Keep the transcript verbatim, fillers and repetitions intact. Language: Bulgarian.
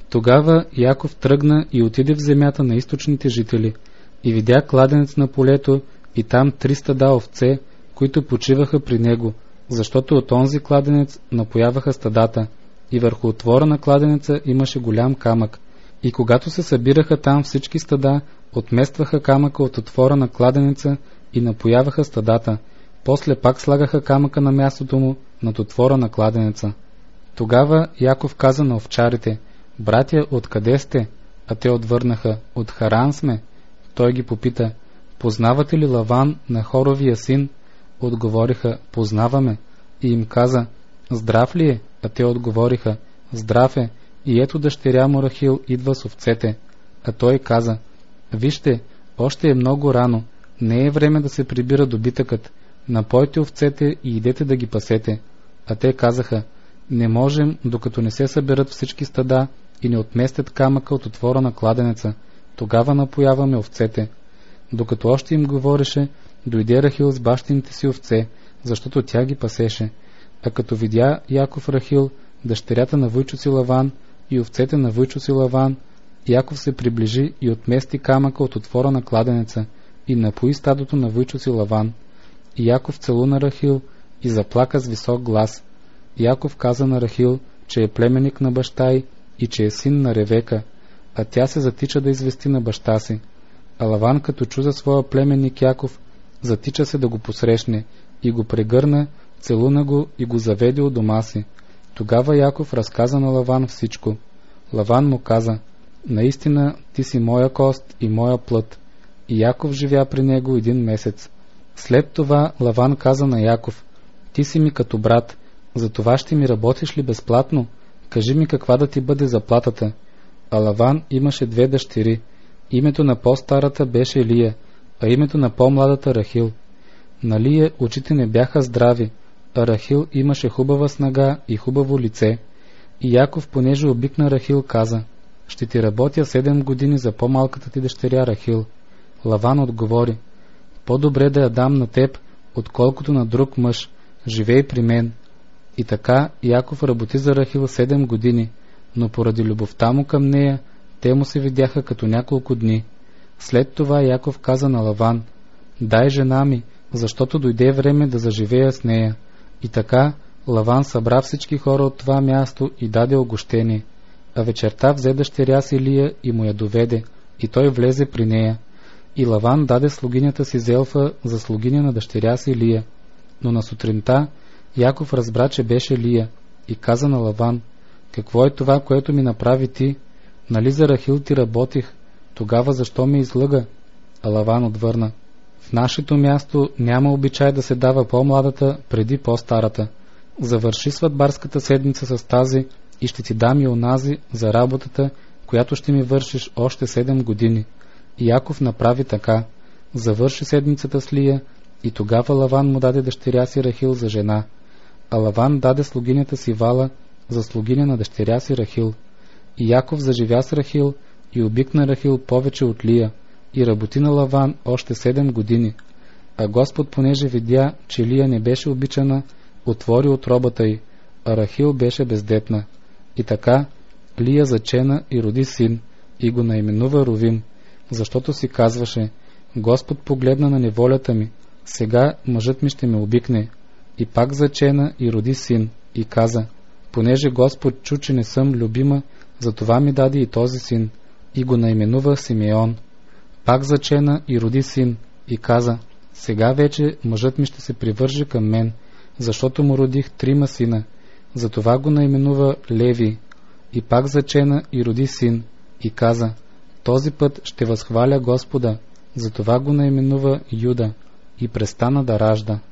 Тогава Яков тръгна и отиде в земята на източните жители и видя кладенец на полето и там три стада овце, които почиваха при него, защото от онзи кладенец напояваха стадата, и върху отвора на кладенеца имаше голям камък. И когато се събираха там всички стада, отместваха камъка от отвора на кладенеца и напояваха стадата. После пак слагаха камъка на мястото му над отвора на кладенеца. Тогава Яков каза на овчарите: братя, откъде сте? А те отвърнаха: от Харан сме. Той ги попита: познавате ли Лаван, Нахоровия син? Отговориха: познаваме. И им каза: здрав ли е? А те отговориха: здрав е. И ето дъщеря му Рахил идва с овцете. А той каза: вижте, още е много рано, не е време да се прибира добитъкът. Напойте овцете и идете да ги пасете. А те казаха: не можем, докато не се съберат всички стада и не отместят камъка от отвора на кладенеца. Тогава напояваме овцете. Докато още им говореше, дойде Рахил с бащините си овце, защото тя ги пасеше. А като видя Яков Рахил, дъщерята на вуйчо си Лаван и овцете на вуйчо си Лаван, Яков се приближи и отмести камъка от отвора на кладенеца и напои стадото на вуйчо си Лаван. И Яков целуна Рахил и заплака с висок глас. Яков каза на Рахил, че е племенник на баща й и че е син на Ревека, а тя се затича да извести на баща си. А Лаван, като чу за своя племенник Яков, затича се да го посрещне и го прегърна, целуна го и го заведе у дома си. Тогава Яков разказа на Лаван всичко. Лаван му каза: наистина ти си моя кост и моя плът. И Яков живя при него един месец. След това Лаван каза на Яков: ти си ми като брат, за това ще ми работиш ли безплатно? Кажи ми каква да ти бъде заплатата. А Лаван имаше две дъщери. Името на по-старата беше Лия, а името на по-младата Рахил. На Лия очите не бяха здрави, а Рахил имаше хубава снага и хубаво лице. И Яков, понеже обикна Рахил, каза: ще ти работя седем години за по-малката ти дъщеря Рахил. Лаван отговори: по-добре да я дам на теб, отколкото на друг мъж. Живей при мен. И така Яков работи за Рахил седем години, но поради любовта му към нея, те му се видяха като няколко дни. След това Яков каза на Лаван: дай жена ми, защото дойде време да заживея с нея. И така Лаван събра всички хора от това място и даде огощение. А вечерта взе дъщеря си Лия и му я доведе, и той влезе при нея. И Лаван даде слугинята си Зелфа за слугиня на дъщеря си Лия. Но на сутринта Яков разбра, че беше Лия, и каза на Лаван: какво е това, което ми направи ти? Нали за Рахил ти работих? Тогава защо ме излъга? А Лаван отвърна: в нашето място няма обичай да се дава по-младата преди по-старата. Завърши сватбарската седмица с тази и ще ти дам и онази за работата, която ще ми вършиш още седем години. И Яков направи така. Завърши седмицата с Лия и тогава Лаван му даде дъщеря си Рахил за жена. А Лаван даде слугинята си Вала за слугиня на дъщеря си Рахил. И Яков заживя с Рахил и обикна Рахил повече от Лия и работи на Лаван още седем години. А Господ, понеже видя, че Лия не беше обичана, отвори отробата й, а Рахил беше бездетна. И така Лия зачена и роди син и го наименува Ровим, защото си казваше: Господ погледна на неволята ми, сега мъжът ми ще ме обикне. И пак зачена и роди син и каза: понеже Господ чу, че не съм любима, затова ми даде и този син, и го наименува Симеон. Пак зачена и роди син и каза: сега вече мъжът ми ще се привърже към мен, защото му родих трима сина, затова го наименува Леви. И пак зачена и роди син и каза: този път ще възхваля Господа, затова го наименува Юда, и престана да ражда.